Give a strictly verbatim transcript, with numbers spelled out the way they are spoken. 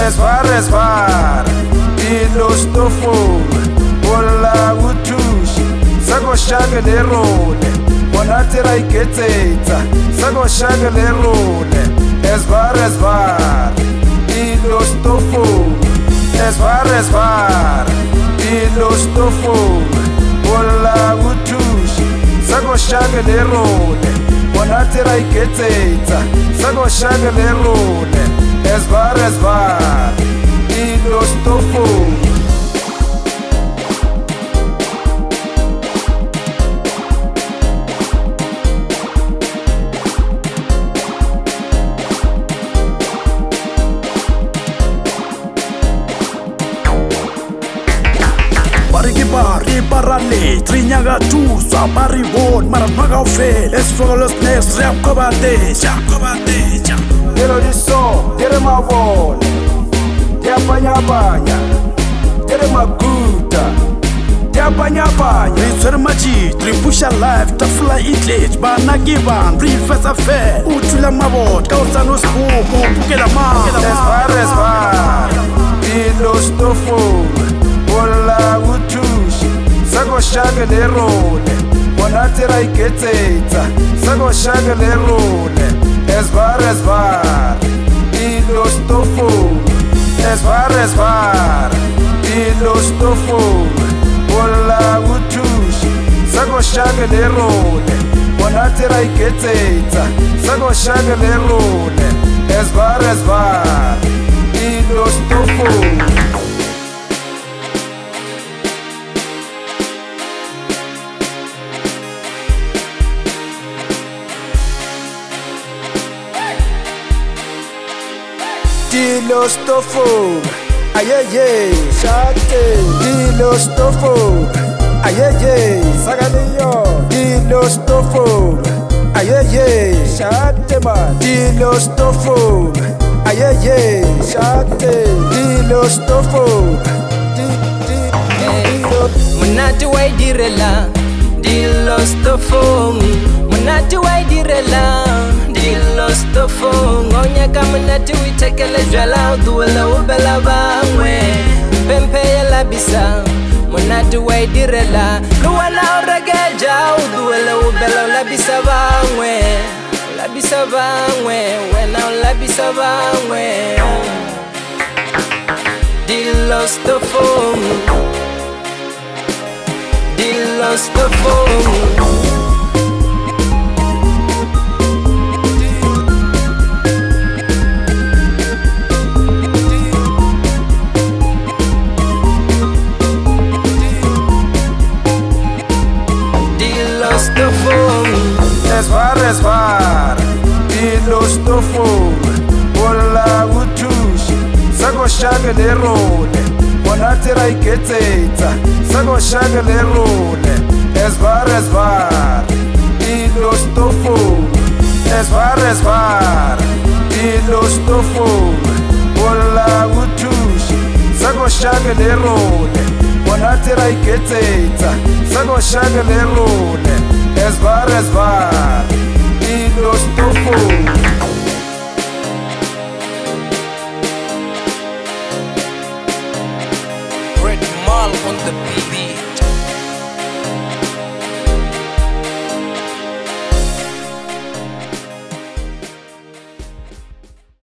Esvar, esvar, dilo stofong, bolla utushi, sako shaka le role, monatira iketsetsa, sako shaka le role. Esvar, esvar, dilo stofong, esvar, esvar, dilo stofong, bolla utushi, sako shaka le role, monatira iketsetsa, sako shaka le role. Esvar, esvar, dilo stofong. Bari barale, trinyaga tusa, bari bon, maramaga ofel, esfolo los nes, reakobate, jakobate, jakobate. Quiero diso, quiero ma vol, ya paña paña, quiero ma guta, ya paña paña. Ritzer maji, tripusha life, ta fly itlech, bana givan, rifes affair, utula mabot, causa nos bumo, pukela ma. Esvar, esvar, dilo stofong, bolla utushi, sako shaka le role, monatira iketsetsa, sako shaka le role. Esvar, esvar, dilo stofong. Esvar, esvar, dilo stofong, bolla utushi, sako shaka le role, monatira iketsetsa, sako shaka le role. Esvar, esvar, dilo stofong. Dilo stofong, ayeye, shate. Dilo stofong, ayeye, sagaliyo. Dilo stofong, ayeye, shate man. Dilo stofong, ayeye, shate. Dilo stofong, di di dilo. Munati wai direla, dilo stofong. Munati wai direla, dilo stofong. Onyaka munati witekele jwala uduwela ubela bangwe. Pempe ya labisa, munati wai direla. Luwana urageja uduwela ubela ulabisa bangwe. Ulabisa bangwe, wena ulabisa bangwe. Dilo stofong, dilo stofong. Esvar, esvar, dilo stofong, bolla utushi, sako shaka le role, monatira iketsetsa, sako shaka le role. Esvar, esvar, dilo stofong. Esvar, esvar, dilo stofong, bolla utushi, sako shaka le role, monatira iketsetsa, sako shaka le role. Esvar, esvar, dilo stofong.